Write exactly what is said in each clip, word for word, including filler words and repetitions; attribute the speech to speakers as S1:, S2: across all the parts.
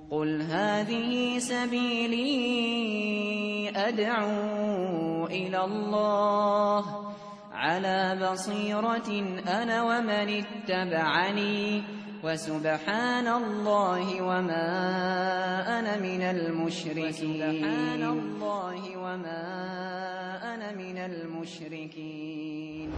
S1: قل هذه سبيلي أدعو إلى الله على بصيرة أنا ومن اتبعني وسبحان الله وما أنا من المشركين سبحان الله وما أنا من المشركين.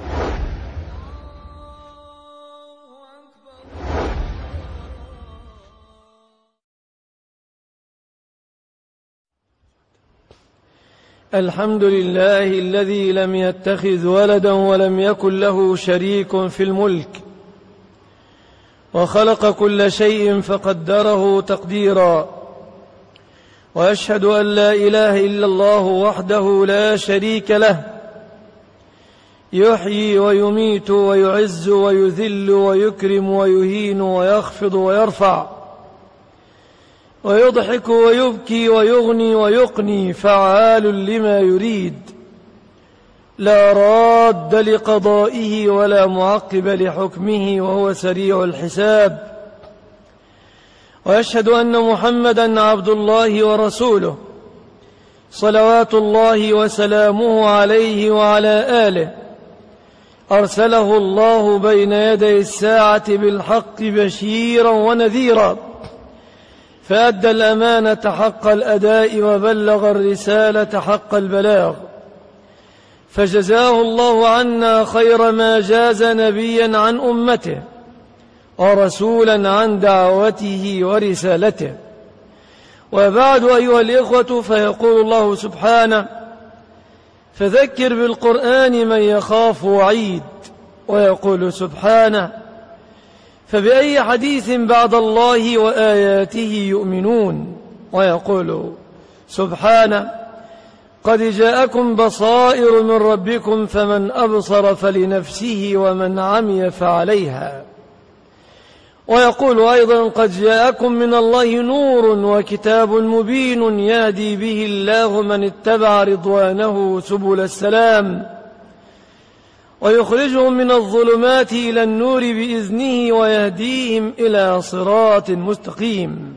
S2: الحمد لله الذي لم يتخذ ولدا ولم يكن له شريك في الملك وخلق كل شيء فقدره تقديرا، وأشهد أن لا إله إلا الله وحده لا شريك له يحيي ويميت ويعز ويذل ويكرم ويهين ويخفض ويرفع ويضحك ويبكي ويغني ويقني، فعال لما يريد، لا راد لقضائه ولا معقب لحكمه، وهو سريع الحساب. وأشهد أن محمدًا عبد الله ورسوله صلوات الله وسلامه عليه وعلى آله، أرسله الله بين يدي الساعة بالحق بشيرا ونذيرا، فأدى الأمانة حق الأداء وبلغ الرسالة حق البلاغ، فجزاه الله عنا خير ما جاز نبيا عن أمته ورسولا عن دعوته ورسالته. وبعد أيها الإخوة، فيقول الله سبحانه: فذكر بالقرآن من يخاف وعيد. ويقول سبحانه: فبأي حديث بعد الله وآياته يؤمنون. ويقول سبحانه: قد جاءكم بصائر من ربكم فمن أبصر فلنفسه ومن عمي فعليها. ويقول أيضا: قد جاءكم من الله نور وكتاب مبين يهدي به الله من اتبع رضوانه سبل السلام ويخرجهم من الظلمات إلى النور بإذنه ويهديهم إلى صراط مستقيم.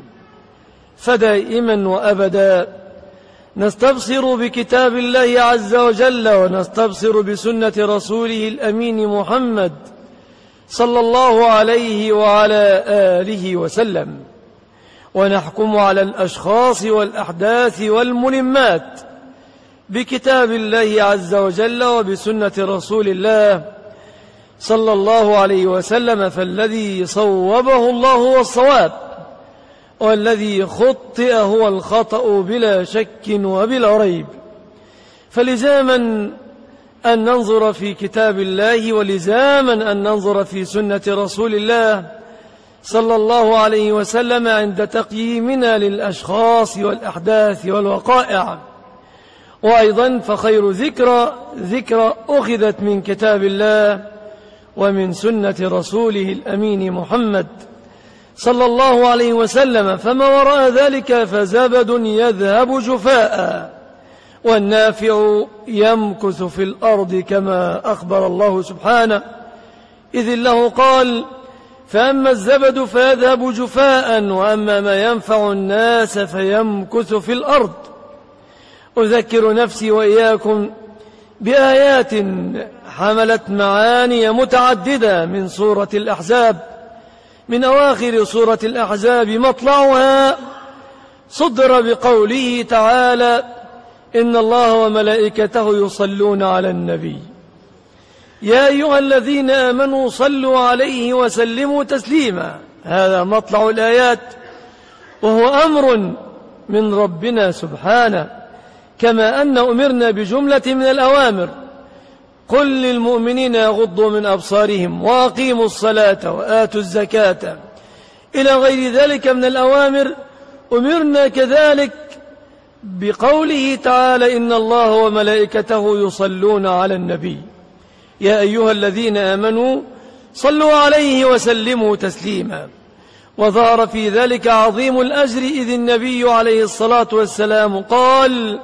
S2: فدائما وأبدا نستبصر بكتاب الله عز وجل، ونستبصر بسنة رسوله الأمين محمد صلى الله عليه وعلى آله وسلم، ونحكم على الأشخاص والأحداث والملمات بكتاب الله عز وجل وبسنة رسول الله صلى الله عليه وسلم. فالذي صوبه الله هو الصواب، والذي خطئ هو الخطأ بلا شك وبلا ريب. فلزاما أن ننظر في كتاب الله، ولزاما أن ننظر في سنة رسول الله صلى الله عليه وسلم عند تقييمنا للأشخاص والأحداث والوقائع. وأيضا فخير ذكرى ذكرى أخذت من كتاب الله ومن سنة رسوله الأمين محمد صلى الله عليه وسلم، فما وراء ذلك فزبد يذهب جفاء، والنافع يمكث في الأرض، كما أخبر الله سبحانه، إذ الله قال: فأما الزبد فيذهب جفاء وأما ما ينفع الناس فيمكث في الأرض. أذكر نفسي وإياكم بآيات حملت معاني متعددة من سورة الأحزاب، من أواخر سورة الأحزاب مطلعها صدر بقوله تعالى: إن الله وملائكته يصلون على النبي يا أيها الذين آمنوا صلوا عليه وسلموا تسليما. هذا مطلع الآيات، وهو أمر من ربنا سبحانه، كما أن أمرنا بجملة من الأوامر: قل للمؤمنين يغضوا من أبصارهم وأقيموا الصلاة وآتوا الزكاة، إلى غير ذلك من الأوامر. أمرنا كذلك بقوله تعالى: إن الله وملائكته يصلون على النبي يا أيها الذين آمنوا صلوا عليه وسلموا تسليما. وظهر في ذلك عظيم الأجر، إذ النبي عليه الصلاة والسلام قال: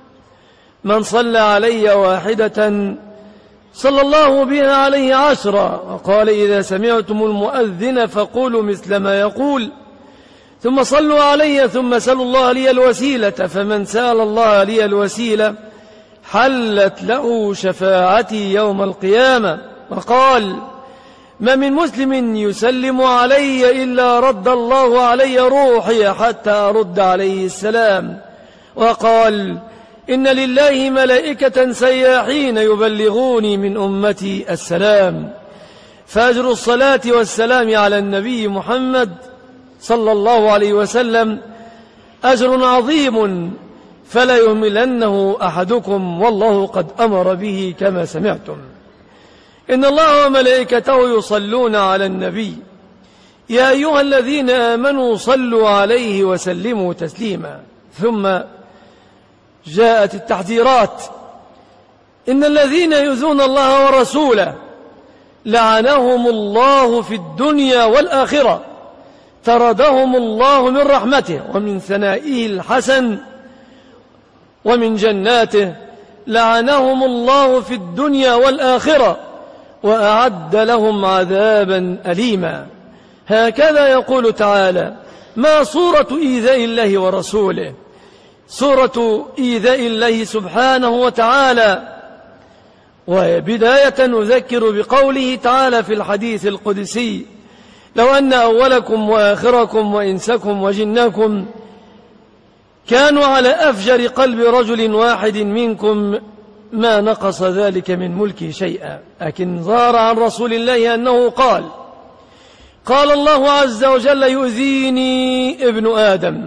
S2: من صلى علي واحدة صلى الله بها عليه عشرا. وقال: إذا سمعتم المؤذن فقولوا مثل ما يقول، ثم صلوا علي ثم سلوا الله لي الوسيلة، فمن سأل الله لي الوسيلة حلت له شفاعتي يوم القيامة. وقال: ما من مسلم يسلم علي إلا رد الله علي روحي حتى أرد عليه السلام. وقال: إن لله ملائكة سياحين يبلغوني من أمتي السلام. فأجر الصلاة والسلام على النبي محمد صلى الله عليه وسلم أجر عظيم فلا يهملنه أحدكم، والله قد أمر به كما سمعتم. إن الله وملائكته يصلون على النبي، يا أيها الذين آمنوا صلوا عليه وسلموا تسليما. ثم جاءت التحذيرات: إن الذين يؤذون الله ورسوله لعنهم الله في الدنيا والآخرة، طردهم الله من رحمته ومن ثنائه الحسن ومن جناته، لعنهم الله في الدنيا والآخرة وأعد لهم عذابا أليما. هكذا يقول تعالى: ما صورة إيذاء الله ورسوله؟ صورة إيذاء الله سبحانه وتعالى. وبداية نذكر بقوله تعالى في الحديث القدسي: لو أن أولكم وآخركم وإنسكم وجنكم كانوا على أفجر قلب رجل واحد منكم ما نقص ذلك من ملكه شيئا. لكن ظهر عن رسول الله أنه قال: قال الله عز وجل: يؤذيني ابن آدم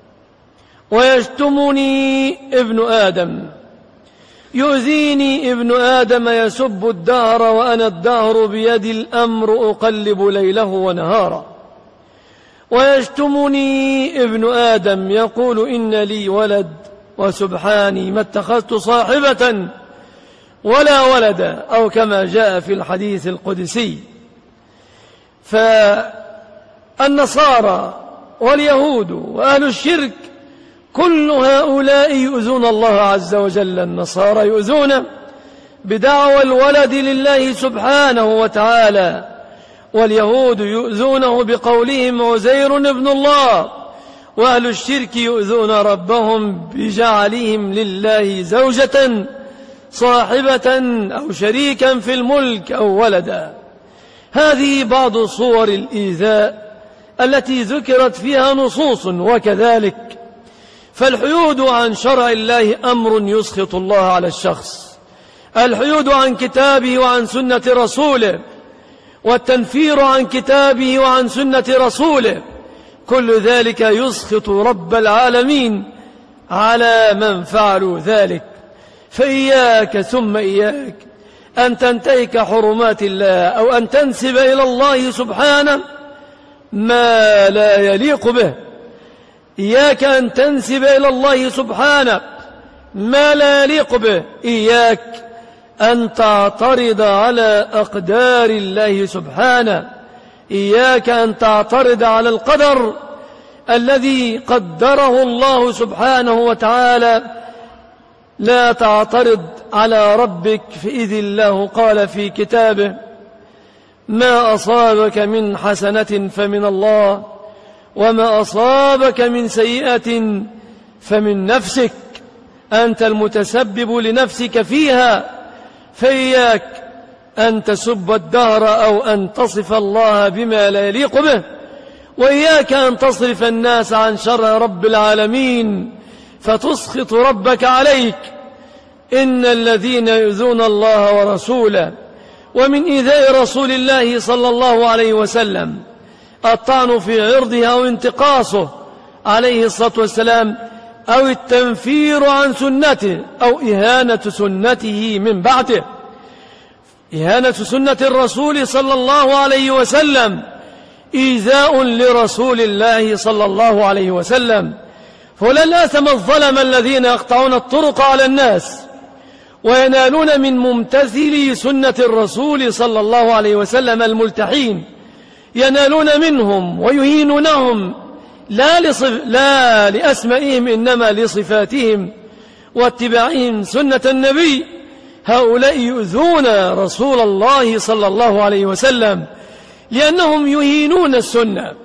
S2: ويشتمني ابن آدم، يؤذيني ابن آدم يسب الدهر وأنا الدهر بيدي الأمر أقلب ليله ونهارا، ويشتمني ابن آدم يقول إن لي ولد وسبحاني ما اتخذت صاحبة ولا ولدا، أو كما جاء في الحديث القدسي. فالنصارى واليهود وأهل الشرك كل هؤلاء يؤذون الله عز وجل. النصارى يؤذون بدعوى الولد لله سبحانه وتعالى، واليهود يؤذونه بقولهم عزير ابن الله، وأهل الشرك يؤذون ربهم بجعلهم لله زوجة صاحبة أو شريكا في الملك أو ولدا. هذه بعض صور الإيذاء التي ذكرت فيها نصوص. وكذلك فالحيود عن شرع الله أمر يسخط الله على الشخص، الحيود عن كتابه وعن سنة رسوله، والتنفير عن كتابه وعن سنة رسوله، كل ذلك يسخط رب العالمين على من فعلوا ذلك. فإياك ثم إياك أن تنتهك حرمات الله أو أن تنسب إلى الله سبحانه ما لا يليق به. إياك أن تنسب إلى الله سبحانه ما لا يليق به. إياك أن تعترض على أقدار الله سبحانه. إياك أن تعترض على القدر الذي قدره الله سبحانه وتعالى. لا تعترض على ربك، فإذ الله قال في كتابه: ما أصابك من حسنة فمن الله وما أصابك من سيئة فمن نفسك، أنت المتسبب لنفسك فيها. فإياك أن تسب الدهر أو أن تصف الله بما لا يليق به، وإياك أن تصرف الناس عن شرع رب العالمين فتسخط ربك عليك. إن الذين يؤذون الله ورسوله، ومن إيذاء رسول الله صلى الله عليه وسلم الطعن في عرضه أو انتقاصه عليه الصلاة والسلام، أو التنفير عن سنته، أو إهانة سنته من بعده. إهانة سنة الرسول صلى الله عليه وسلم إيذاء لرسول الله صلى الله عليه وسلم. فلن آثم الظلم الذين يقطعون الطرق على الناس وينالون من ممتثلي سنة الرسول صلى الله عليه وسلم الملتحين، ينالون منهم ويهينونهم لا, لصف لا لأسمائهم إنما لصفاتهم واتباعهم سنة النبي. هؤلاء يؤذون رسول الله صلى الله عليه وسلم لأنهم يهينون السنة،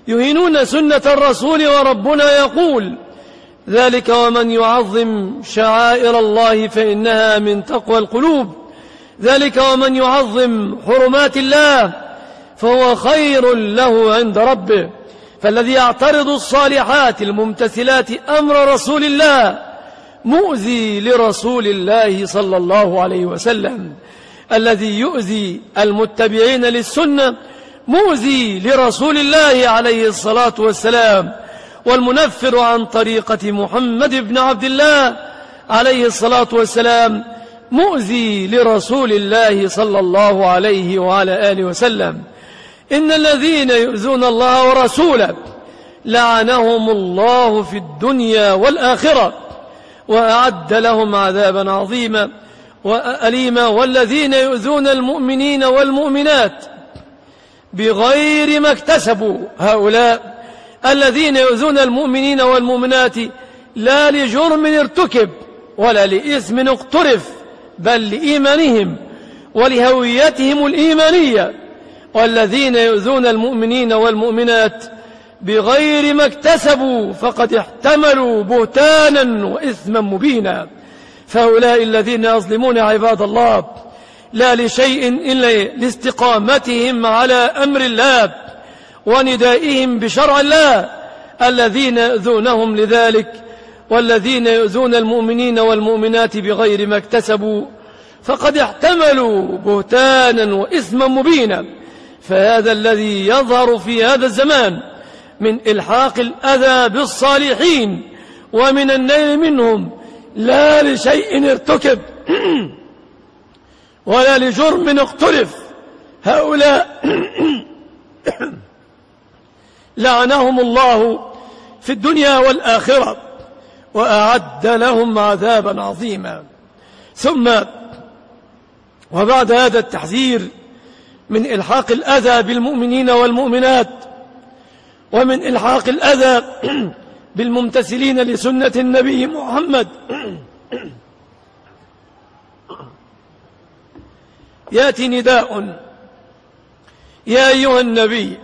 S2: يهينون سنة الرسول، وربنا يقول: ذلك ومن يعظم شعائر الله فإنها من تقوى القلوب، ذلك ومن يعظم حرمات الله فهو خير له عند ربه. فالذي يعترض الصالحات الممتثلات أمر رسول الله مؤذي لرسول الله صلى الله عليه وسلم، الذي يؤذي المتبعين للسنة مؤذي لرسول الله عليه الصلاة والسلام، والمنفر عن طريقة محمد بن عبد الله عليه الصلاة والسلام مؤذي لرسول الله صلى الله عليه وعلى آله وسلم. إن الذين يؤذون الله ورسوله لعنهم الله في الدنيا والآخرة وأعد لهم عذابا عظيما وأليما. والذين يؤذون المؤمنين والمؤمنات بغير ما اكتسبوا، هؤلاء الذين يؤذون المؤمنين والمؤمنات لا لجرم ارتكب ولا لإثم اقترف، بل لإيمانهم ولهويتهم الإيمانية. والذين يؤذون المؤمنين والمؤمنات بغير ما اكتسبوا فقد احتملوا بهتانا وإثما مبينا. فهؤلاء الذين يظلمون عباد الله لا لشيء إلا لاستقامتهم على أمر الله وندائهم بشرع الله، الذين يؤذونهم لذلك. والذين يؤذون المؤمنين والمؤمنات بغير ما اكتسبوا فقد احتملوا بهتانا وإثما مبينا. فهذا الذي يظهر في هذا الزمان من إلحاق الأذى بالصالحين ومن النيل منهم لا لشيء ارتكب ولا لجرم اقترف، هؤلاء لعنهم الله في الدنيا والآخرة وأعد لهم عذابا عظيما. ثم وبعد هذا التحذير من إلحاق الأذى بالمؤمنين والمؤمنات ومن إلحاق الأذى بالممتثلين لسنة النبي محمد، يأتي نداء: يا أيها النبي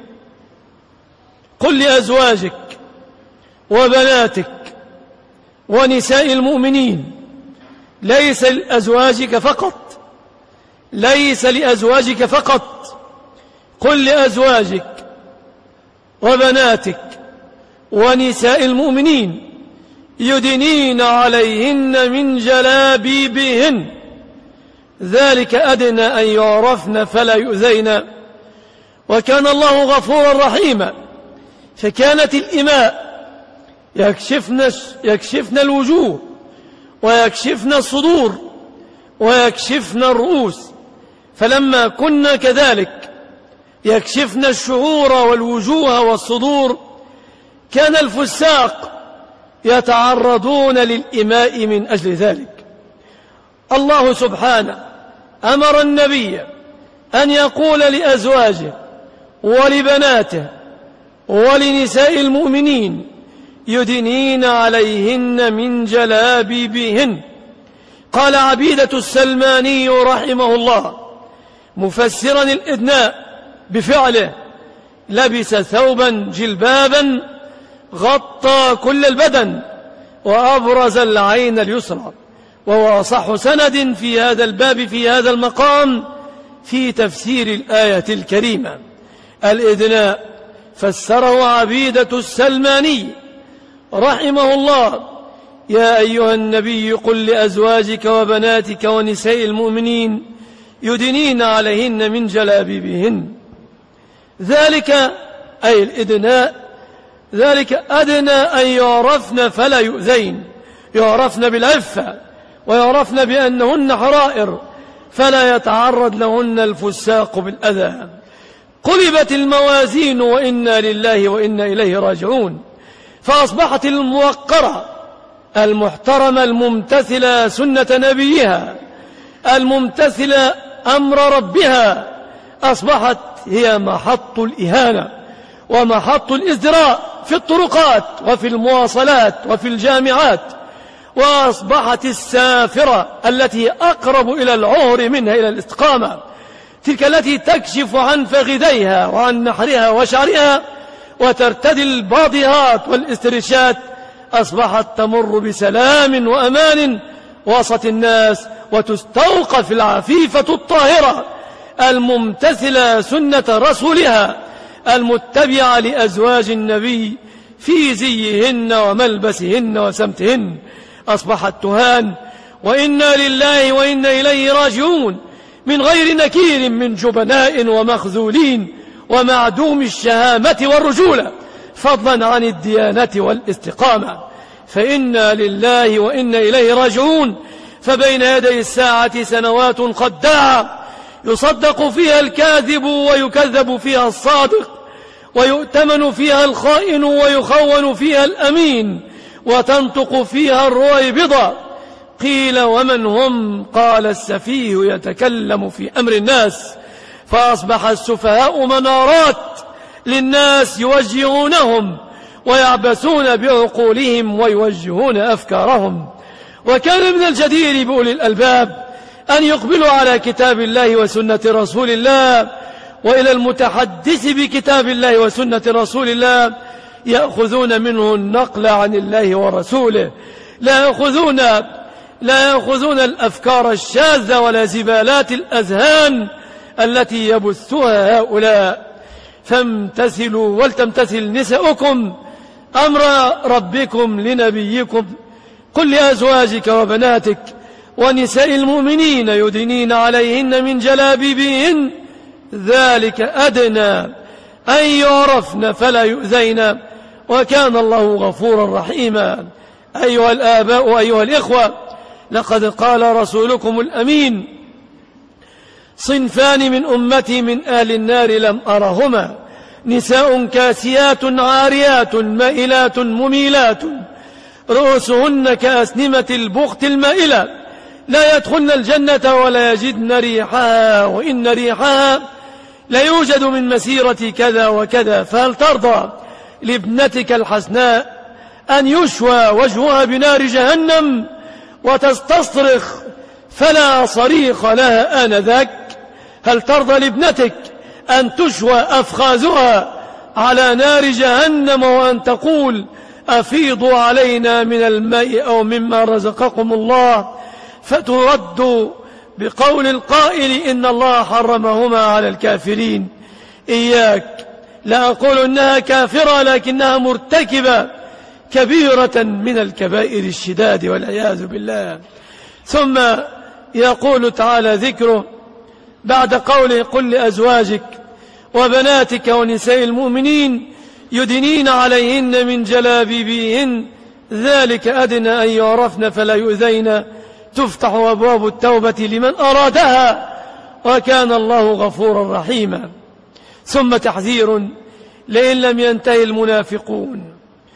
S2: قل لأزواجك وبناتك ونساء المؤمنين، ليس لأزواجك فقط ليس لأزواجك فقط قل لأزواجك وبناتك ونساء المؤمنين يدنين عليهن من جلابيبهن، ذلك أدنى أن يعرفن فلا يؤذين، وكان الله غفورا رحيما. فكانت الإماء يكشفن, يكشفن الوجوه ويكشفن الصدور ويكشفن الرؤوس، فلما كنا كذلك يكشفن الشعور والوجوه والصدور كان الفساق يتعرضون للإماء من أجل ذلك. الله سبحانه أمر النبي أن يقول لأزواجه ولبناته ولنساء المؤمنين يدنين عليهن من جلابيبهن. قال عبيدة السلماني رحمه الله مفسرا الإدناء بفعله: لبس ثوبا جلبابا غطى كل البدن وأبرز العين اليسرى. وهو أصح سند في هذا الباب في هذا المقام في تفسير الآية الكريمة. الإدناء فسره عبيدة السلماني رحمه الله: يا أيها النبي قل لأزواجك وبناتك ونساء المؤمنين يدنين عليهن من جلابيبهن، ذلك أي الإدناء ذلك أدنى أن يعرفن فلا يؤذين، يعرفن بالعفة ويعرفن بأنهن حرائر فلا يتعرض لهن الفساق بالأذى. قلبت الموازين وإنا لله وإنا إليه راجعون، فأصبحت الموقرة المحترمة الممتثلة سنة نبيها الممتثلة أمر ربها أصبحت هي محط الإهانة ومحط الإزدراء في الطرقات وفي المواصلات وفي الجامعات، وأصبحت السافرة التي أقرب إلى العهر منها إلى الاستقامة، تلك التي تكشف عن فخذيها وعن نحرها وشعرها وترتدي الباضيات والاسترشات أصبحت تمر بسلام وأمان وسط الناس، وتستوقف العفيفة الطاهرة الممتثلة سنة رسولها المتبعة لأزواج النبي في زيهن وملبسهن وسمتهن، أصبحت تهان. وإنا لله وإنا إليه راجعون من غير نكير من جبناء ومخذولين ومعدوم الشهامة والرجولة، فضلا عن الديانة والاستقامة. فإنا لله وإنا إليه راجعون. فبين يدي الساعة سنوات خداعة يصدق فيها الكاذب ويكذب فيها الصادق، ويؤتمن فيها الخائن ويخون فيها الأمين، وتنطق فيها الرويبضة. قيل ومن هم؟ قال السفيه يتكلم في أمر الناس. فأصبح السفهاء منارات للناس يوجهونهم ويعبثون بعقولهم ويوجهون أفكارهم. وكان من الجدير بأولي الألباب أن يقبلوا على كتاب الله وسنة رسول الله، وإلى المتحدث بكتاب الله وسنة رسول الله يأخذون منه النقل عن الله ورسوله، لا يأخذون لا يأخذون الأفكار الشاذة ولا زبالات الأذهان التي يبثها هؤلاء. فامتثلوا ولتمتثل نساؤكم أمر ربكم لنبيكم. قل لأزواجك وبناتك ونساء المؤمنين يدنين عليهن من جلابيبهن ذلك أدنى أن يعرفن فلا يؤذين وكان الله غفورا رحيما. أيها الآباء أيها الإخوة، لقد قال رسولكم الأمين: صنفان من أمتي من أهل النار لم أرهما، نساء كاسيات عاريات مائلات مميلات رؤوسهن كأسنمة البخت المائلة، لا يدخلن الجنة ولا يجدن ريحها، وإن ريحها لا يوجد من مسيرة كذا وكذا. فهل ترضى لابنتك الحسناء أن يشوى وجهها بنار جهنم وتستصرخ فلا صريخ لها آنذاك؟ هل ترضى لابنتك أن تشوى أفخاذها على نار جهنم وأن تقول: أفيضوا علينا من الماء أو مما رزقكم الله، فترد بقول القائل: إن الله حرمهما على الكافرين؟ إياك، لا أقول إنها كافرة، لكنها مرتكبة كبيرة من الكبائر الشداد والعياذ بالله. ثم يقول تعالى ذكره بعد قوله: قل لأزواجك وبناتك ونساء المؤمنين يدنين عليهن من جلابيبهن ذلك أدنى أن يعرفن فلا يؤذين، تفتح أبواب التوبة لمن أرادها وكان الله غفورا رحيما. ثم تحذير: لئن لم ينتهي المنافقون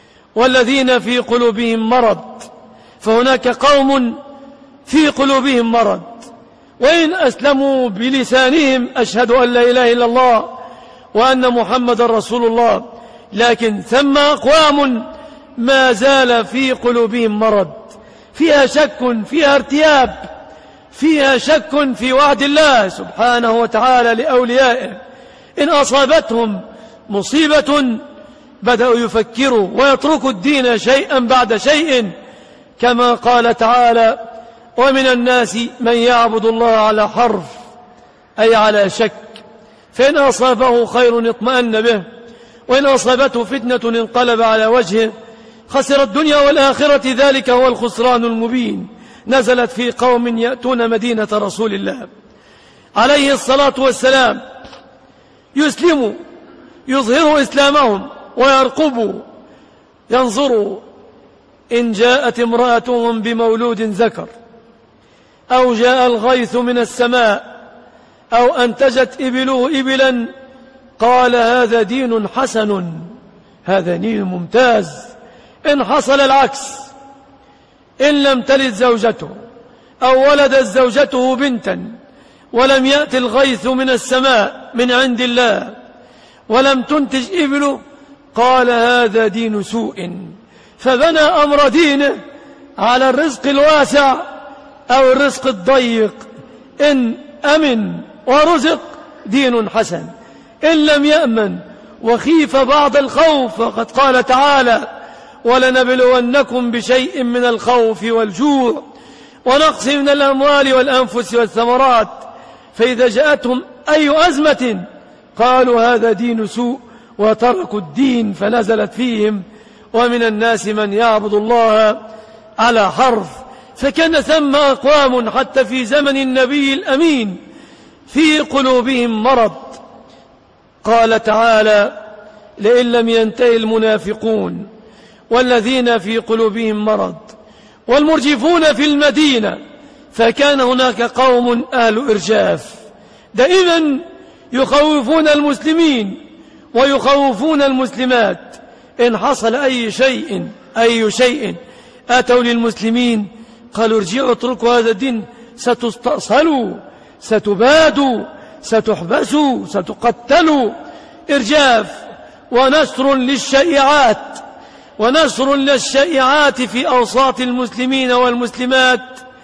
S2: والذين في قلوبهم مرض، فهناك قوم في قلوبهم مرض وإن أسلموا بلسانهم أشهد أن لا إله إلا الله وأن محمد رسول الله، لكن ثم أقوام ما زال في قلوبهم مرض، فيها شك، فيها ارتياب، فيها شك في وعد الله سبحانه وتعالى لأوليائه. إن أصابتهم مصيبة بدأوا يفكروا ويتركوا الدين شيئا بعد شيء، كما قال تعالى: ومن الناس من يعبد الله على حرف، أي على شك، فإن أصابه خير اطمأن به، وإن أصابته فتنة انقلب على وجهه، خسر الدنيا والآخرة، ذلك هو الخسران المبين. نزلت في قوم يأتون مدينة رسول الله عليه الصلاة والسلام، يسلموا، يظهروا إسلامهم ويرقبوا، ينظروا إن جاءت امرأتهم بمولود ذكر، أو جاء الغيث من السماء، أو أنتجت إبله إبلا، قال: هذا دين حسن، هذا دين ممتاز. إن حصل العكس، إن لم تلد زوجته أو ولدت زوجته بنتا ولم يأتي الغيث من السماء من عند الله ولم تنتج إبله، قال: هذا دين سوء. فبنى أمر دينه على الرزق الواسع أو الرزق الضيق. إن أمن ورزق دين حسن، إن لم يأمن وخيف بعض الخوف، وقد قال تعالى: ولنبلونكم بشيء من الخوف والجوع ونقص من الأموال والأنفس والثمرات، فإذا جاءتهم أي أزمة قالوا هذا دين سوء وتركوا الدين، فنزلت فيهم: ومن الناس من يعبد الله على حرف. فكان ثم أقوام حتى في زمن النبي الأمين في قلوبهم مرض. قال تعالى: لئن لم ينتهي المنافقون والذين في قلوبهم مرض والمرجفون في المدينة. فكان هناك قوم أهل إرجاف دائما يخوفون المسلمين ويخوفون المسلمات. إن حصل أي شيء أي شيء أتوا للمسلمين قالوا: ارجعوا اتركوا هذا الدين، ستستأصلوا، ستبادوا، ستحبسوا، ستقتلوا. إرجاف ونشر للشائعات ونشر للشائعات في أوساط المسلمين والمسلمات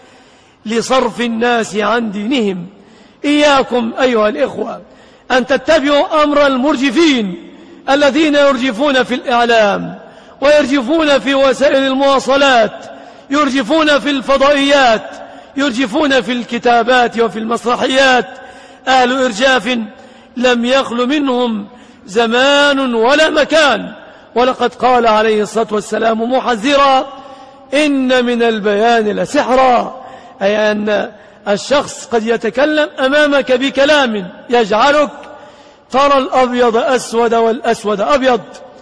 S2: لصرف الناس عن دينهم. إياكم أيها الإخوة أن تتبعوا أمر المرجفين الذين يرجفون في الإعلام ويرجفون في وسائل المواصلات، يرجفون في الفضائيات، يرجفون في الكتابات وفي المسرحيات. أهل إرجاف لم يخل منهم زمان ولا مكان. ولقد قال عليه الصلاة والسلام محذرا: إن من البيان لسحرا، أي أن الشخص قد يتكلم أمامك بكلام يجعلك ترى الأبيض أسود والأسود أبيض،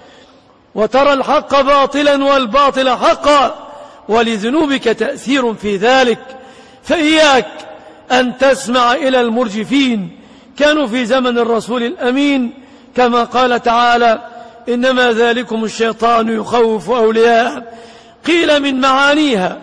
S2: وترى الحق باطلا والباطل حقا، ولذنوبك تأثير في ذلك. فإياك أن تسمع إلى المرجفين. كانوا في زمن الرسول الأمين كما قال تعالى: إنما ذلكم الشيطان يخوف أولياءه. قيل من معانيها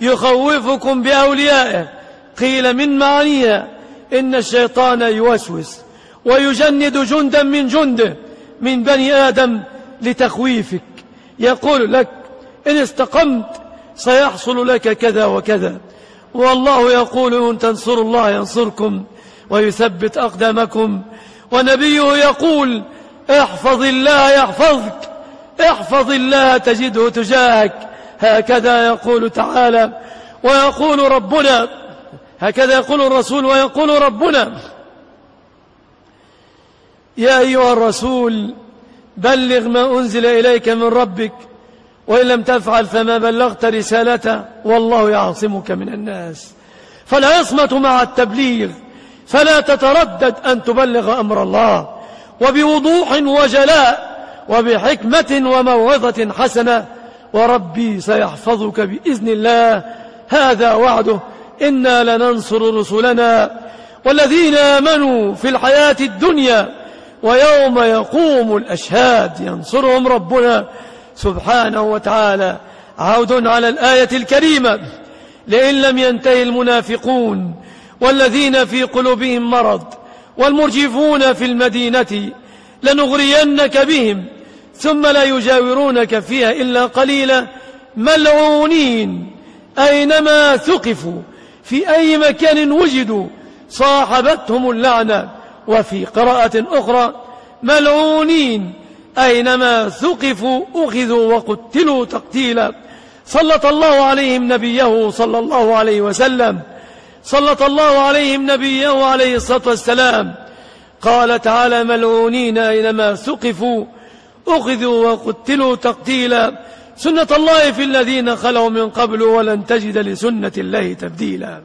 S2: يخوفكم بأوليائه، قيل من معانيها إن الشيطان يوسوس ويجند جندا من جنده من بني آدم لتخويفك، يقول لك: إن استقمت سيحصل لك كذا وكذا. والله يقول: إن تنصروا الله ينصركم ويثبت أقدامكم. ونبيه يقول: احفظ الله يحفظك، احفظ الله تجده تجاهك. هكذا يقول تعالى ويقول ربنا، هكذا يقول الرسول ويقول ربنا: يا أيها الرسول بلغ ما أنزل إليك من ربك وإن لم تفعل فما بلغت رسالته والله يعصمك من الناس. فالعصمة مع التبليغ، فلا تتردد أن تبلغ أمر الله وبوضوح وجلاء وبحكمة وموعظة حسنة، وربي سيحفظك بإذن الله، هذا وعده. إنا لننصر رسلنا والذين آمنوا في الحياة الدنيا ويوم يقوم الأشهاد ينصرهم ربنا سبحانه وتعالى. عود على الآية الكريمة: لئن لم ينتهي المنافقون والذين في قلوبهم مرض والمرجفون في المدينة لنغرينك بهم ثم لا يجاورونك فيها إلا قليلا ملعونين أينما ثقفوا في أي مكان وجدوا صاحبتهم اللعنة. وفي قراءة أخرى: ملعونين أينما ثقفوا أخذوا وقتلوا تقتيلا. سلط الله عليهم نبيه صلى الله عليه وسلم، سلط الله عليهم نبيه عليه الصلاة والسلام. قال تعالى: ملعونين أينما ثقفوا أخذوا وقتلوا تقتيلا. سنة الله في الذين خلوا من قبل ولن تجد لسنة الله تبديلا.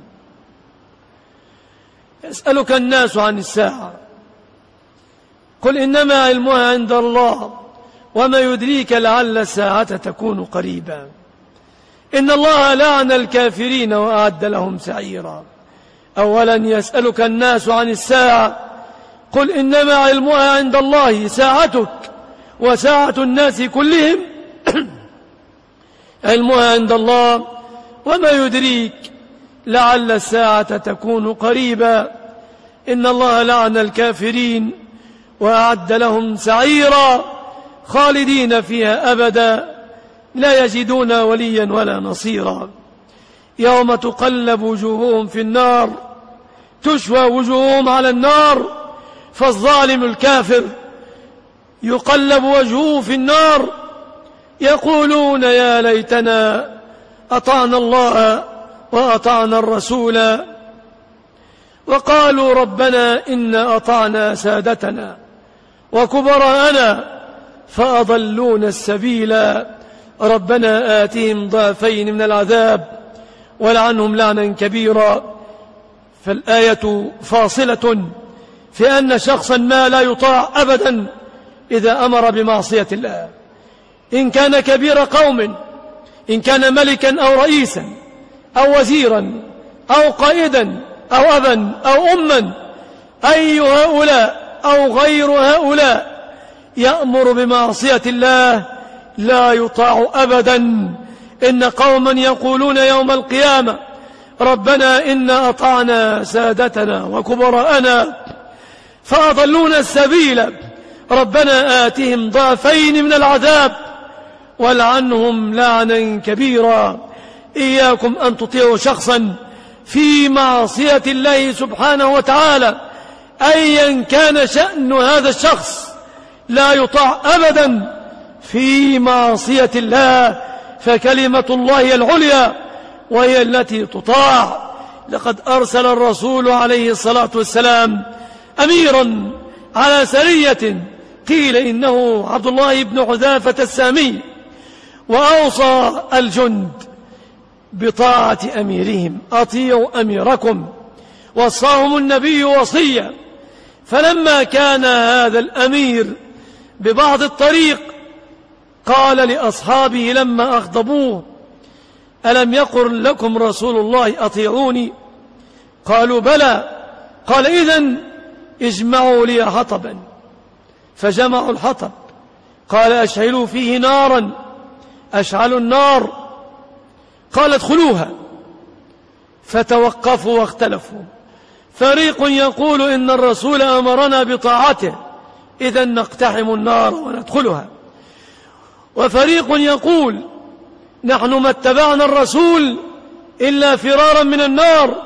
S2: يسألك الناس عن الساعة، قل إنما علمها عند الله وما يدريك لعل الساعة تكون قريبا. إن الله لعن الكافرين وأعد لهم سعيرا. أولا يسألك الناس عن الساعة، قل إنما علمها عند الله، ساعتك وساعة الناس كلهم علمها عند الله، وما يدريك لعل الساعة تكون قريبا. إن الله لعن الكافرين وأعد لهم سعيرا خالدين فيها أبدا لا يجدون وليا ولا نصيرا. يوم تقلب وجوههم في النار تشوى وجوههم على النار، فالظالم الكافر يقلب وجهه في النار يقولون يا ليتنا أطعنا الله وأطعنا الرسول وقالوا ربنا إنا أطعنا سادتنا وكبراءنا فأضلونا السبيل ربنا آتهم ضعفين من العذاب ولعنهم لعنا كبيرا. فالآية فاصلة في أن شخصا ما لا يطاع أبدا إذا أمر بمعصية الله، إن كان كبير قوم، إن كان ملكا أو رئيسا أو وزيرا أو قائدا أو أبا أو أما، أي هؤلاء أو غير هؤلاء يأمر بمعصية الله لا يطاع أبدا. إن قوما يقولون يوم القيامة ربنا إنا أطعنا سادتنا وكبراءنا فأضلونا السبيل ربنا آتهم ضعفين من العذاب ولعنهم لعنا كبيرا. إياكم أن تطيعوا شخصا في معصية الله سبحانه وتعالى أيا كان شأن هذا الشخص، لا يطاع أبدا في معصية الله، فكلمة الله العليا وهي التي تطاع. لقد أرسل الرسول عليه الصلاة والسلام أميرا على سرية قيل إنه عبد الله بن حذافة السامي، وأوصى الجند بطاعة أميرهم، أطيعوا أميركم، وصاهم النبي وصية. فلما كان هذا الأمير ببعض الطريق قال لأصحابه لما أغضبوه ألم يقل لكم رسول الله أطيعوني؟ قالوا بلى. قال إذن اجمعوا لي حطبا، فجمعوا الحطب. قال أشعلوا فيه نارا، أشعلوا النار. قال ادخلوها، فتوقفوا واختلفوا، فريق يقول إن الرسول أمرنا بطاعته إذن نقتحم النار وندخلها، وفريق يقول نحن ما اتبعنا الرسول إلا فرارا من النار،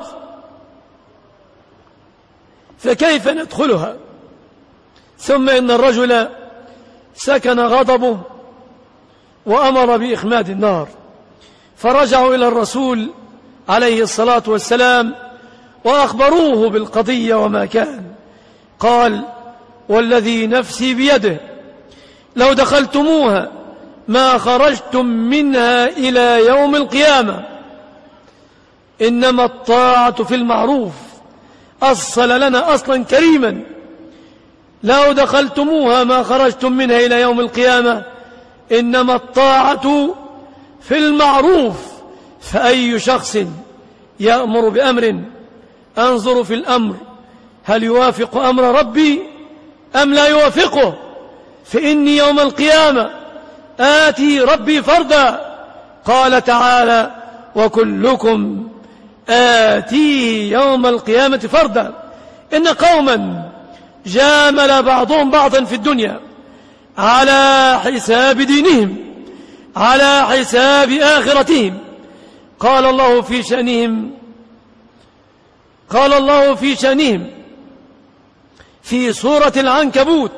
S2: فكيف ندخلها؟ ثم إن الرجل سكن غضبه وأمر بإخماد النار، فرجعوا إلى الرسول عليه الصلاة والسلام وأخبروه بالقضية وما كان. قال والذي نفسي بيده لو دخلتموها ما خرجتم منها إلى يوم القيامة، إنما الطاعة في المعروف. أصل لنا أصلا كريما، لو دخلتموها ما خرجتم منها إلى يوم القيامة، إنما الطاعة في المعروف. فأي شخص يأمر بأمر أنظر في الأمر هل يوافق أمر ربي أم لا يوافقه، فإني يوم القيامة آتي ربي فردا. قال تعالى وكلكم آتيه يوم القيامة فردا. إن قوما جامل بعضهم بعضا في الدنيا على حساب دينهم، على حساب آخرتهم. قال الله في شأنهم قال الله في شأنهم في سورة العنكبوت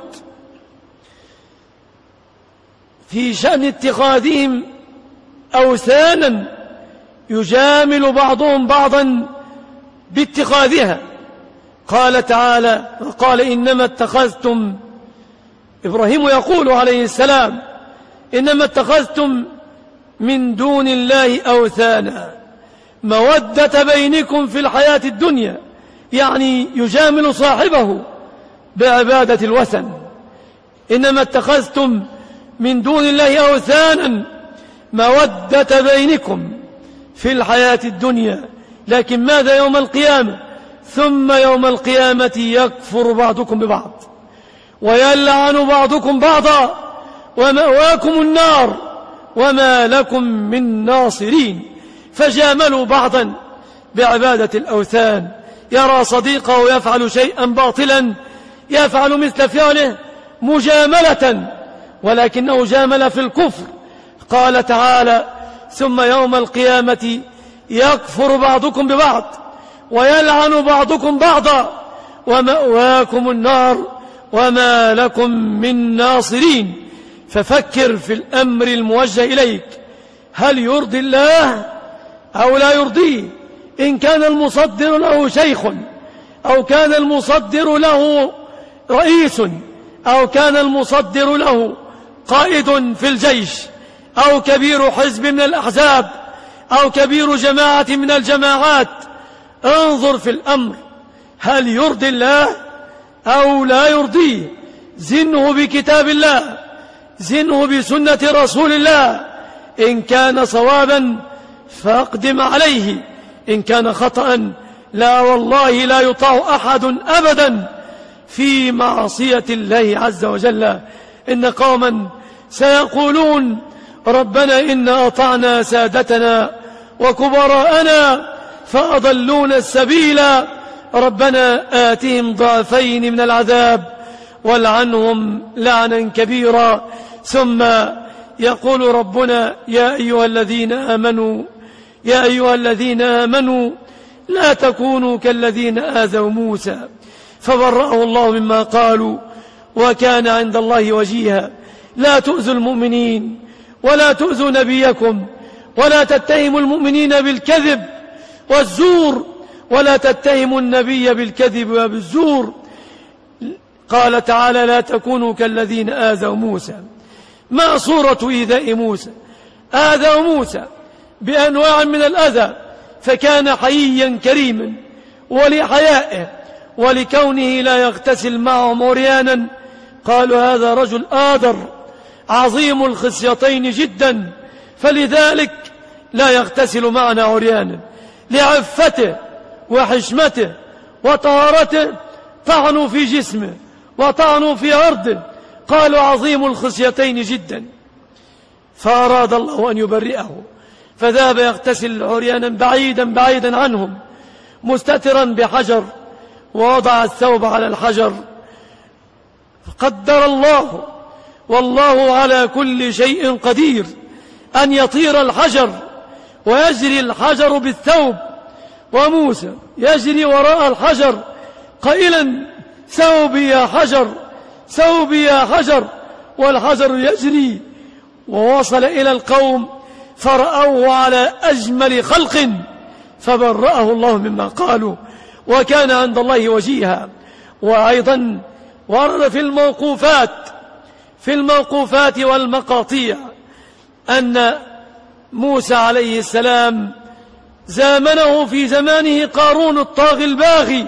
S2: في شأن اتخاذهم أوثانا يجامل بعضهم بعضا باتخاذها. قال تعالى وقال إنما اتخذتم، إبراهيم يقول عليه السلام إنما اتخذتم من دون الله أوثانا مودة بينكم في الحياة الدنيا، يعني يجامل صاحبه بعبادة الوثن. إنما اتخذتم من دون الله أوثانا مودة بينكم في الحياة الدنيا، لكن ماذا يوم القيامة؟ ثم يوم القيامة يكفر بعضكم ببعض ويلعن بعضكم بعضا ومأواكم النار وما لكم من ناصرين. فجاملوا بعضا بعبادة الأوثان، يرى صديقه يفعل شيئا باطلا يفعل مثل فعله مجاملة، ولكنه جامل في الكفر. قال تعالى ثم يوم القيامة يكفر بعضكم ببعض ويلعن بعضكم بعضا ومأواكم النار وما لكم من ناصرين. ففكر في الأمر الموجه إليك، هل يرضي الله أو لا يرضيه؟ إن كان المصدر له شيخ، أو كان المصدر له رئيس، أو كان المصدر له قائد في الجيش، أو كبير حزب من الأحزاب، أو كبير جماعة من الجماعات، انظر في الأمر هل يرضي الله أو لا يرضيه. زنه بكتاب الله، زنه بسنة رسول الله. إن كان صوابا فاقدم عليه، إن كان خطأ لا والله لا يطاع أحد أبدا في معصية الله عز وجل. إن قوما سيقولون ربنا إنا أطعنا سادتنا وكبراءنا فأضلون السبيل، ربنا آتهم ضعفين من العذاب والعنهم لعنا كبيرا. ثم يقول ربنا يا أيها الذين آمنوا يا أيها الذين آمنوا لا تكونوا كالذين آذوا موسى فبرأه الله مما قالوا وكان عند الله وجيها. لا تؤذوا المؤمنين ولا تؤذوا نبيكم ولا تتهموا المؤمنين بالكذب والزور ولا تتهموا النبي بالكذب وبالزور. قال تعالى لا تكونوا كالذين آذوا موسى. ما صورة إيذاء موسى؟ آذوا موسى بأنواع من الأذى، فكان حييا كريما، ولحيائه ولكونه لا يغتسل معهم عريانا قالوا هذا رجل آدر عظيم الخصيتين جدا، فلذلك لا يغتسل معنا عريانا. لعفته وحشمته وطهارته طعنوا في جسمه وطعنوا في عرضه، قالوا عظيم الخصيتين جدا، فأراد الله أن يبرئه فذهب يغتسل عريانا بعيدا بعيدا عنهم مستترا بحجر، ووضع الثوب على الحجر. قدر الله والله على كل شيء قدير أن يطير الحجر ويجري الحجر بالثوب، وموسى يجري وراء الحجر قائلا ثوبي يا حجر ثوبي يا حجر، والحجر يجري. ووصل إلى القوم فرأوه على أجمل خلق فبرأه الله مما قالوا وكان عند الله وجيها. وأيضا ورد في الموقوفات في الموقوفات والمقاطيع أن موسى عليه السلام زامنه في زمانه قارون الطاغي الباغي،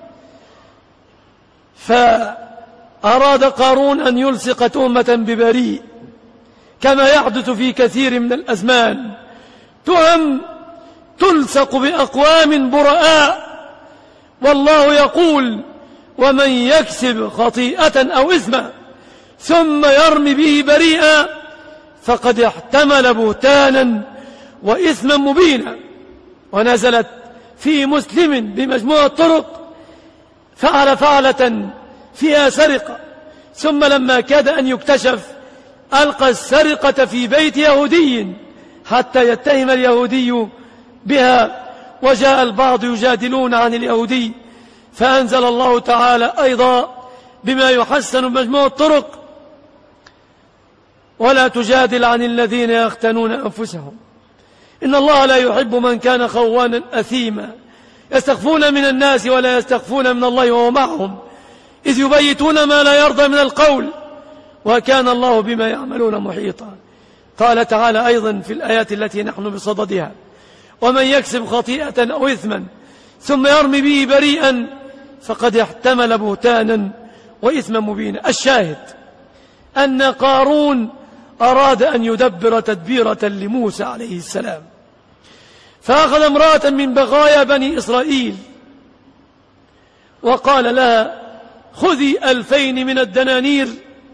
S2: فأراد قارون أن يلصق تهمة ببريء كما يحدث في كثير من الأزمان، تهم تلصق بأقوام براء، والله يقول ومن يكسب خطيئة أو إثما ثم يرمي به بريئا فقد احتمل بهتانا وإثما مبينا. ونزلت في مسلم بمجموعة طرق فعل فعلة فيها سرقة، ثم لما كاد أن يكتشف ألقى السرقة في بيت يهودي حتى يتهم اليهودي بها، وجاء البعض يجادلون عن اليهودي فأنزل الله تعالى أيضا بما يحسن مجموع الطرق ولا تجادل عن الذين يختنون أنفسهم إن الله لا يحب من كان خوانا أثيما يستخفون من الناس ولا يستخفون من الله وهو معهم إذ يبيتون ما لا يرضى من القول وكان الله بما يعملون محيطا. قال تعالى أيضا في الآيات التي نحن بصددها ومن يكسب خطيئة أو إثما ثم يرمي به بريئا فقد احتمل بهتانا وإثما مبينا. الشاهد أن قارون أراد أن يدبر تدبيرة لموسى عليه السلام، فأخذ امرأة من بغايا بني إسرائيل وقال لها خذي ألفين من الدنانير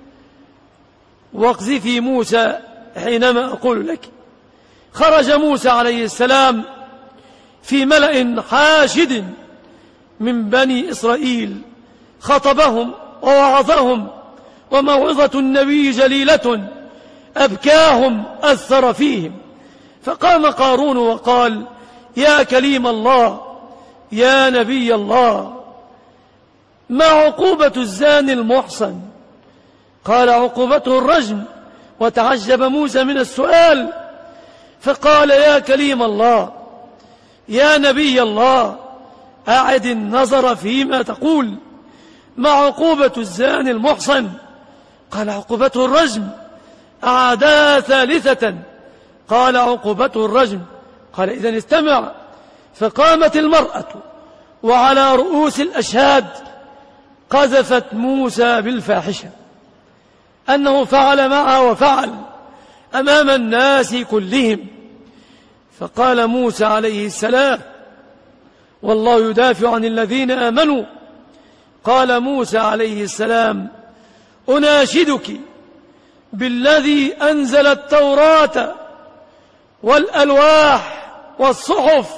S2: واقذفي موسى حينما أقول لك. خرج موسى عليه السلام في ملأ حاشد من بني إسرائيل خطبهم ووعظهم، وموعظة النبي جليلة أبكاهم أثر فيهم. فقام قارون وقال يا كليم الله يا نبي الله ما عقوبة الزاني المحصن؟ قال عقوبته الرجم. وتعجب موسى من السؤال، فقال يا كليم الله، يا نبي الله، أعد النظر فيما تقول، ما عقوبة الزاني المحصن؟ قال عقوبته الرجم. أعادها ثالثة، قال عقوبته الرجم. قال إذن استمع. فقامت المرأة وعلى رؤوس الأشهاد قذفت موسى بالفاحشة، أنه فعل معها وفعل أمام الناس كلهم. فقال موسى عليه السلام، والله يدافع عن الذين آمنوا، قال موسى عليه السلام أناشدك بالذي أنزل التوراة والألواح والصحف،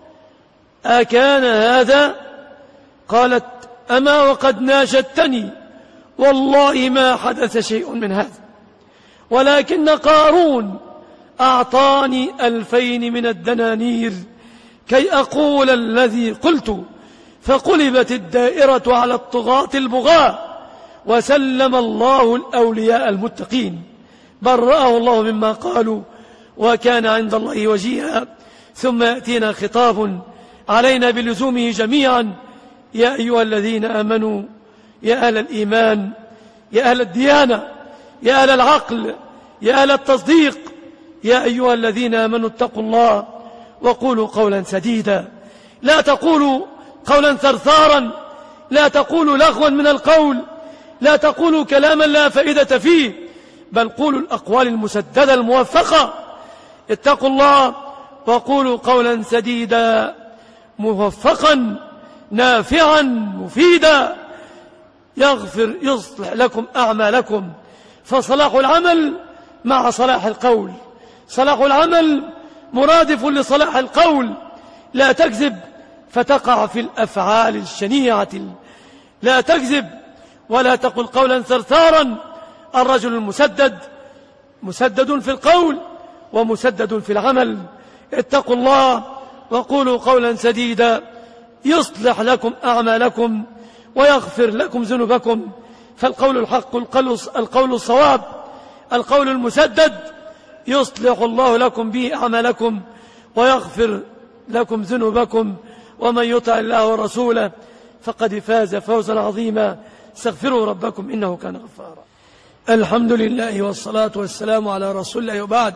S2: أكان هذا؟ قالت أما وقد ناشدتني والله ما حدث شيء من هذا، ولكن قارون أعطاني ألفين من الدنانير كي أقول الذي قلت، فقلبت الدائرة على الطغاة البغاة، وسلم الله الأولياء المتقين، برأه الله مما قالوا وكان عند الله وجيها. ثم يأتينا خطاب علينا بلزومه جميعا، يا أيها الذين آمنوا، يا أهل الإيمان، يا أهل الديانة، يا أهل العقل، يا أهل التصديق، يا أيها الذين آمنوا اتقوا الله وقولوا قولا سديدا. لا تقولوا قولا ثرثارا، لا تقولوا لغوا من القول، لا تقولوا كلاما لا فائدة فيه، بل قولوا الأقوال المسددة الموفقة. اتقوا الله وقولوا قولا سديدا موفقا نافعا مفيدا يغفر يصلح لكم أعمالكم. فصلاح العمل مع صلاح القول، صلاح العمل مرادف لصلاح القول. لا تكذب فتقع في الأفعال الشنيعة، لا تكذب ولا تقل قولا ثرثارا. الرجل المسدد مسدد في القول ومسدد في العمل. اتقوا الله وقولوا قولا سديدا يصلح لكم أعمالكم ويغفر لكم ذنوبكم. فالقول الحق القول الصواب، القول المسدد يصلح الله لكم به أعمالكم ويغفر لكم ذنوبكم. ومن يطع الله ورسوله فقد فاز فوزا عظيما. استغفروا ربكم إنه كان غفارا. الحمد لله والصلاة والسلام على رسول الله، وبعد،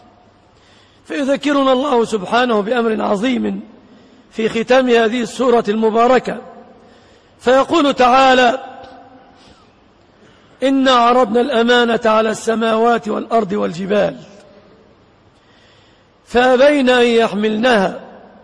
S2: فيذكرنا الله سبحانه بأمر عظيم في ختام هذه السورة المباركة، فيقول تعالى: إنا عرضنا الأمانة على السماوات والأرض والجبال فأبين أن يحملنها.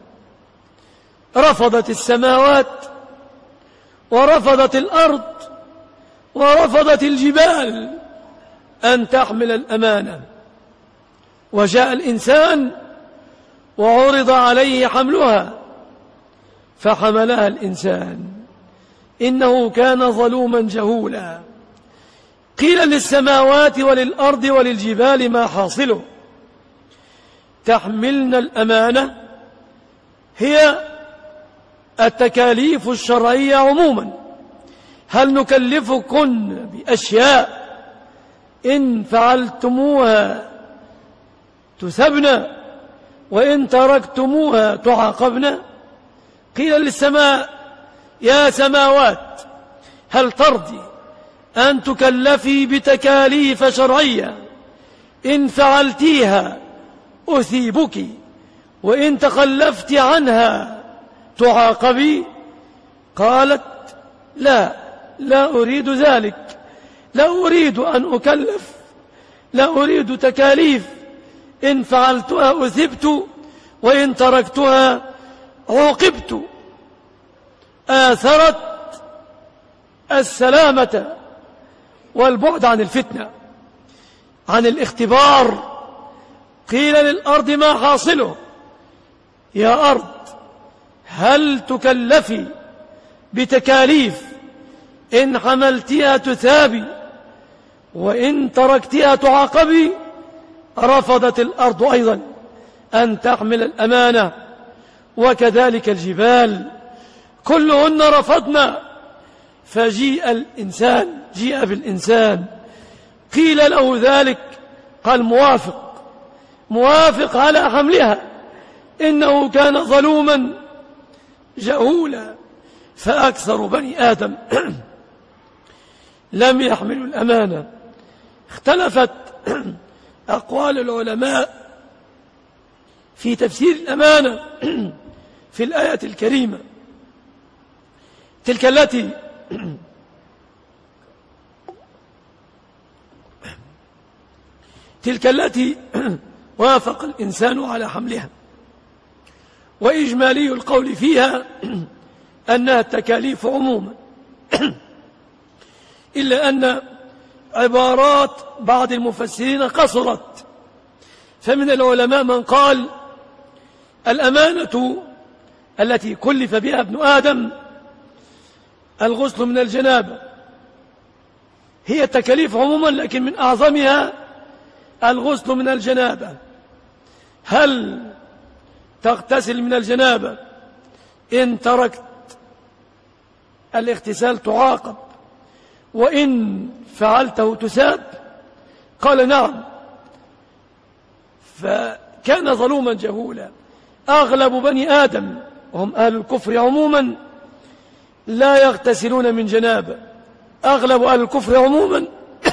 S2: رفضت السماوات ورفضت الأرض ورفضت الجبال أن تحمل الأمانة، وجاء الإنسان وعرض عليه حملها فحملها الإنسان إنه كان ظلوما جهولا. قيل للسماوات وللأرض وللجبال ما حاصله؟ تحملن الأمانة هي التكاليف الشرعية عموما. هل نكلفكن بأشياء إن فعلتموها تثبن وإن تركتموها تعاقبن؟ قيل للسماء: يا سماوات، هل ترضي أن تكلفي بتكاليف شرعية إن فعلتيها أثيبك وإن تخلفت عنها تعاقبي؟ قالت: لا لا أريد ذلك، لا أريد أن أكلف، لا أريد تكاليف إن فعلتها أثبت وإن تركتها عوقبت. آثرت السلامة والبعد عن الفتنة، عن الاختبار. قيل للأرض ما حاصله؟ يا أرض، هل تكلفي بتكاليف إن حملتها تثابي وإن تركتها تعاقبي؟ رفضت الأرض أيضا أن تحمل فجيء الإنسان جيء بالإنسان قيل له ذلك قال موافق موافق على حملها إنه كان ظلوما جهولا. فأكثر بني آدم لم يحملوا الأمانة. اختلفت أقوال العلماء في تفسير الأمانة في الآية الكريمة، تلك التي تلك التي وافق الإنسان على حملها. وإجمالي القول فيها أنها التكاليف عموما، إلا أن عبارات بعض المفسرين قصرت. فمن العلماء من قال الأمانة التي كلف بها ابن آدم الغسل من الجنابة هي التكاليف عموما، لكن من أعظمها الغسل من الجنابة. هل تغتسل من الجنابة؟ إن تركت الاغتسال تعاقب، وإن فعلته تساب. قال نعم. فكان ظلوما جهولا. أغلب بني آدم وهم أهل الكفر عموما لا يغتسلون من جنابة. أغلب أهل الكفر عموما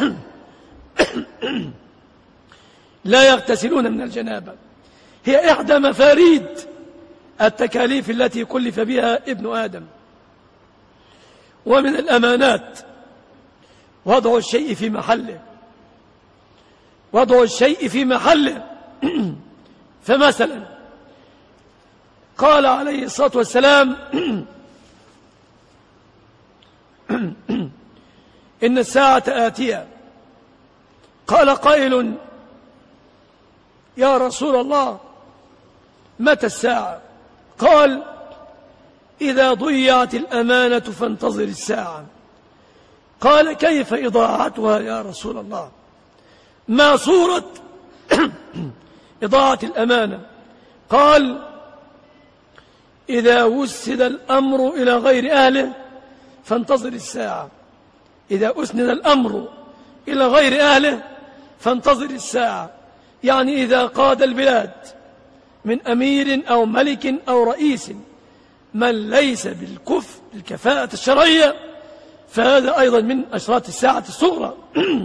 S2: لا يغتسلون من الجنابة. هي إحدى مفاريد التكاليف التي كلف بها ابن آدم. ومن الأمانات وضع الشيء في محله، وضع الشيء في محله. فمثلا قال عليه الصلاة والسلام إن الساعة آتية. قال قائل يا رسول الله متى الساعة؟ قال إذا ضيعت الأمانة فانتظر الساعة. قال كيف إضاعتها يا رسول الله؟ ما صورة إضاعة الأمانة؟ قال إذا وسد الأمر إلى غير أهله فانتظر الساعة. إذا أسند الأمر إلى غير أهله فانتظر الساعة، يعني إذا قاد البلاد من أمير أو ملك أو رئيس من ليس بالكفء بالكفاءة الشرعية فهذا أيضا من أشراط الساعة الصغرى.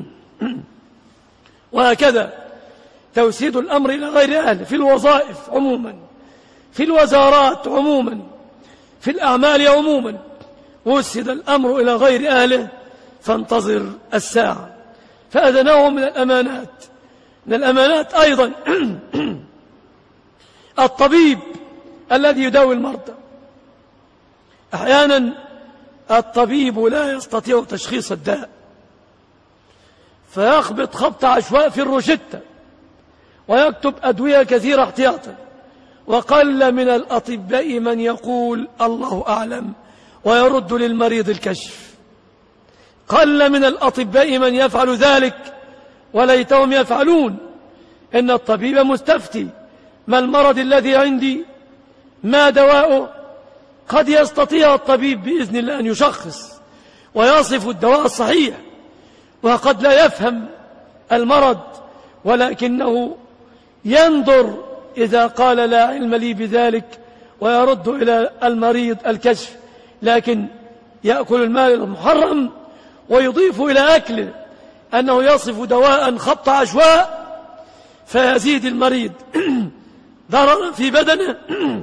S2: وهكذا توسيد الأمر إلى غير أهله في الوظائف عموما، في الوزارات عموما، في الأعمال عموما. وسد الأمر إلى غير أهله فانتظر الساعة. فهذا نوع من الأمانات. من الأمانات أيضا الطبيب الذي يداوي المرضى. أحيانا الطبيب لا يستطيع تشخيص الداء فيخبط خبط عشواء في الروشتة ويكتب أدوية كثيرة احتياطا، وقل من الأطباء من يقول الله أعلم ويرد للمريض الكشف. قل من الأطباء من يفعل ذلك وليتهم يفعلون. إن الطبيب مستفتي ما المرض الذي عندي، ما دواؤه. قد يستطيع الطبيب بإذن الله أن يشخص ويصف الدواء الصحيح، وقد لا يفهم المرض ولكنه ينظر إذا قال لا علم لي بذلك ويرد إلى المريض الكشف، لكن يأكل المال المحرم ويضيف إلى أكله أنه يصف دواء خبط عشواء فيزيد المريض ضررا في بدنه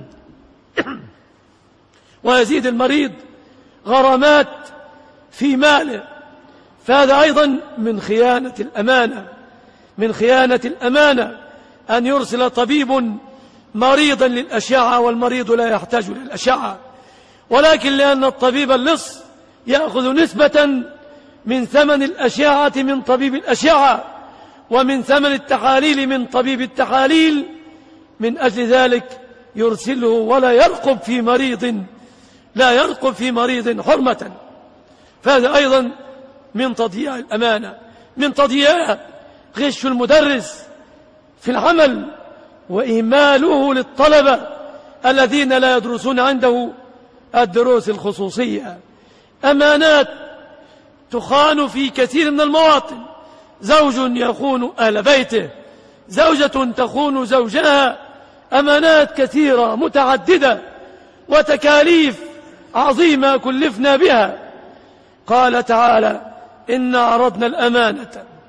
S2: ويزيد المريض غرامات في ماله. فهذا أيضا من خيانة الأمانة. من خيانة الأمانة أن يرسل طبيب مريضا للأشعة والمريض لا يحتاج للأشعة، ولكن لأن الطبيب اللص يأخذ نسبة من ثمن الأشعة من طبيب الأشعة ومن ثمن التحاليل من طبيب التحاليل، من أجل ذلك يرسله ولا يرقب في مريض لا يرقب في مريض حرمة. فهذا أيضا من تضييع الأمانة. من تضييعها غش المدرس في العمل وإهماله للطلبة الذين لا يدرسون عنده الدروس الخصوصية. أمانات تخان في كثير من المواطن، زوج يخون أهل بيته، زوجة تخون زوجها، أمانات كثيرة متعددة وتكاليف عظيمة كلفنا بها. قال تعالى: إنا عرضنا الأمانة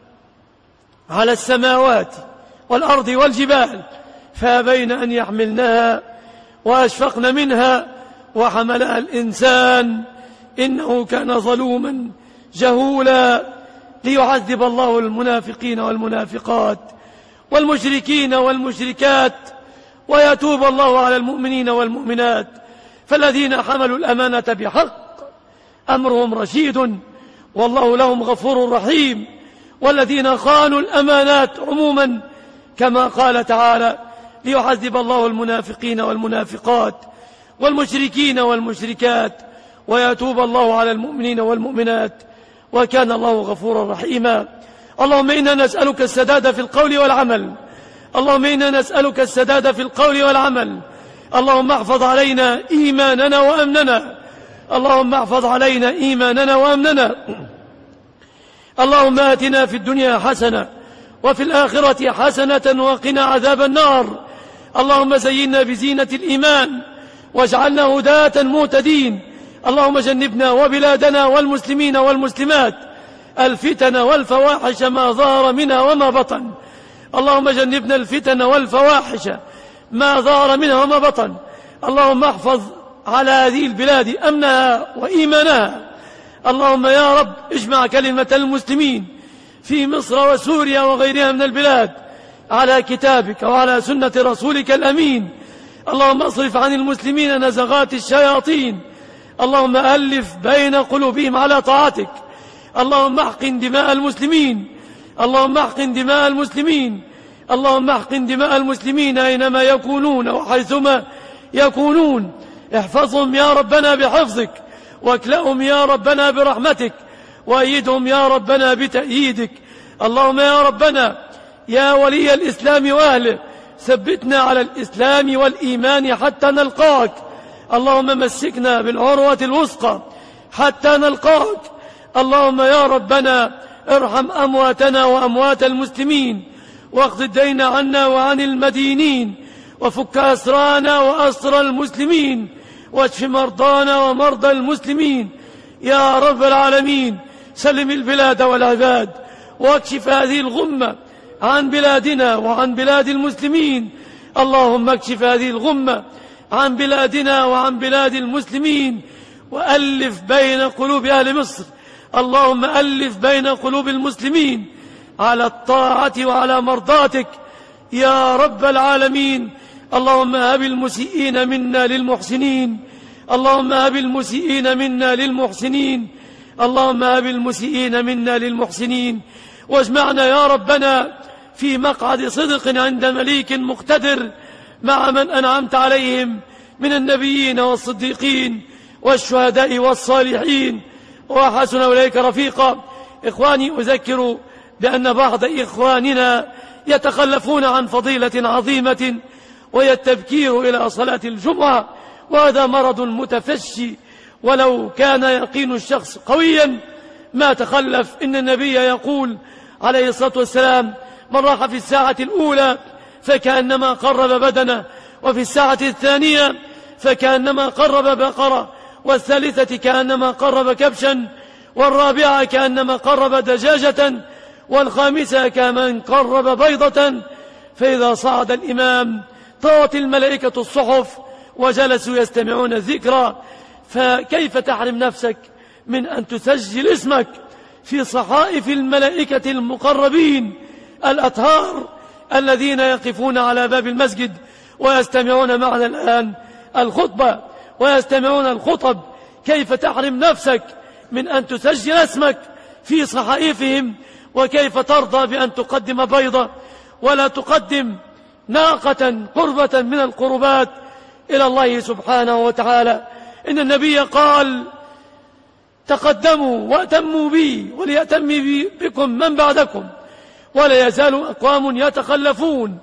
S2: على السماوات والأرض والجبال فأبين أن يحملنها وأشفقن منها وحملها الإنسان إنه كان ظلوما جهولا، ليعذب الله المنافقين والمنافقات والمشركين والمشركات ويتوب الله على المؤمنين والمؤمنات. فالذين حملوا الأمانة بحق أمرهم رشيد والله لهم غفور رحيم، والذين خانوا الأمانات عموما كما قال تعالى: ليعذب الله المنافقين والمنافقات والمشركين والمشركات ويتوب الله على المؤمنين والمؤمنات وكان الله غفورا رحيما. اللهم إنا نسألك السداد في القول والعمل، اللهم إنا نسألك السداد في القول والعمل. اللهم احفظ علينا إيماننا وأمننا، اللهم احفظ علينا إيماننا وأمننا. اللهم آتنا في الدنيا حسنة وفي الآخرة حسنة وقنا عذاب النار. اللهم زينا بزينة الإيمان واجعلنا هداة مهتدين. اللهم جنبنا وبلادنا والمسلمين والمسلمات الفتن والفواحش ما ظهر منها وما بطن. اللهم جنبنا الفتن والفواحش ما ظهر منها وما بطن. اللهم احفظ على هذه البلاد أمنها وإيمانها. اللهم يا رب اجمع كلمة المسلمين في مصر وسوريا وغيرها من البلاد على كتابك وعلى سنة رسولك الأمين. اللهم اصرف عن المسلمين نزغات الشياطين. اللهم ألف بين قلوبهم على طاعتك. اللهم احقن دماء المسلمين، اللهم احقن دماء المسلمين، اللهم احقن دماء المسلمين أينما يكونون وحيثما يكونون. احفظهم يا ربنا بحفظك، واكلأهم يا ربنا برحمتك، وأيدهم يا ربنا بتأييدك. اللهم يا ربنا يا ولي الإسلام وأهله ثبتنا على الإسلام والإيمان حتى نلقاك. اللهم مسكنا بالعروة الوثقى حتى نلقاك. اللهم يا ربنا ارحم أمواتنا وأموات المسلمين، واقض الدين عنا وعن المدينين، وفك أسرانا وأسر المسلمين، واشف مرضانا ومرضى المسلمين يا رب العالمين. سلم البلاد والعباد، واكشف هذه الغمة عن بلادنا وعن بلاد المسلمين. اللهم اكشف هذه الغمة عن بلادنا وعن بلاد المسلمين، وألف بين قلوب أهل مصر. اللهم ألف بين قلوب المسلمين على الطاعة وعلى مرضاتك يا رب العالمين. اللهم هب المسيئين منا للمحسنين، اللهم هب المسيئين منا للمحسنين، اللهم هب المسيئين منا للمحسنين. واجمعنا يا ربنا في مقعد صدق عند مليك مقتدر مع من أنعمت عليهم من النبيين والصديقين والشهداء والصالحين وحسن أولئك رفيقا. إخواني، أذكر بأن بعض إخواننا يتخلفون عن فضيلة عظيمة وهي التبكير إلى صلاة الجمعة، وهذا مرض متفشي، ولو كان يقين الشخص قويا ما تخلف. إن النبي يقول عليه الصلاة والسلام: من راح في الساعة الأولى فكأنما قرب بدنه، وفي الساعة الثانية فكأنما قرب بقرة، والثالثة كأنما قرب كبشا، والرابعة كأنما قرب دجاجة، والخامسة كمن قرب بيضة. فإذا صعد الإمام طوت الملائكة الصحف وجلسوا يستمعون الذكرى. فكيف تحرم نفسك من أن تسجل اسمك في صحائف الملائكة المقربين الأطهار الذين يقفون على باب المسجد ويستمعون معنا الآن الخطبة ويستمعون الخطب؟ كيف تحرم نفسك من أن تسجل اسمك في صحائفهم؟ وكيف ترضى بأن تقدم بيضة ولا تقدم ناقة قربة من القربات إلى الله سبحانه وتعالى؟ إن النبي قال: تقدموا وأتموا بي وليأتم بي بكم من بعدكم، ولا يزال أقوام يتخلفون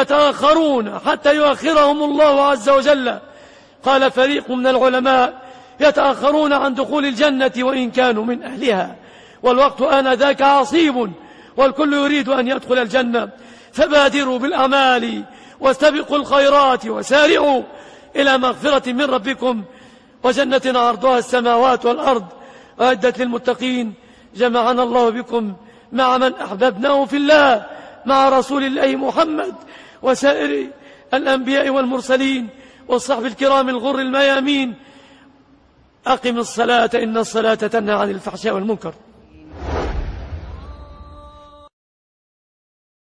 S2: يتأخرون حتى يؤخرهم الله عز وجل. قال فريق من العلماء: يتأخرون عن دخول الجنة وإن كانوا من أهلها، والوقت آنذاك عصيب والكل يريد أن يدخل الجنة. فبادروا بالأعمال واستبقوا الخيرات وسارعوا إلى مغفرة من ربكم وجنة عرضها السماوات والأرض أعدت للمتقين. جمعنا الله بكم مع من أحببناه في الله، مع رسول الله محمد وسائر الأنبياء والمرسلين والصحب الكرام الغر الميامين. أقم الصلاة إن الصلاة تنهى عن الفحشاء والمنكر.